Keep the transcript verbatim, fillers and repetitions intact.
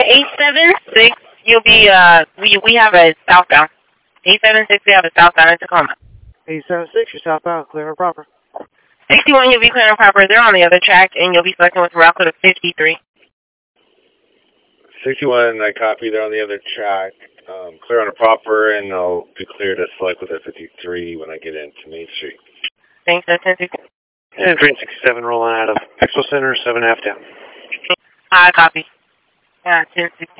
eight seven six, you'll be, uh, we, we have a southbound. eight seven six, we have a southbound in Tacoma. eight seven six, you're southbound, clear and proper. sixty-one, you'll be clear and proper. They're on the other track, and you'll be selecting with route code of fifty-three. sixty-one, I copy. They're on the other track. Um, clear on a proper, and I'll be clear to select with a fifty-three when I get into Main Street. Thanks, that's ten sixty. And train sixty-seven rolling out of Expo Center, seven half down. I copy. Yeah, ten sixty.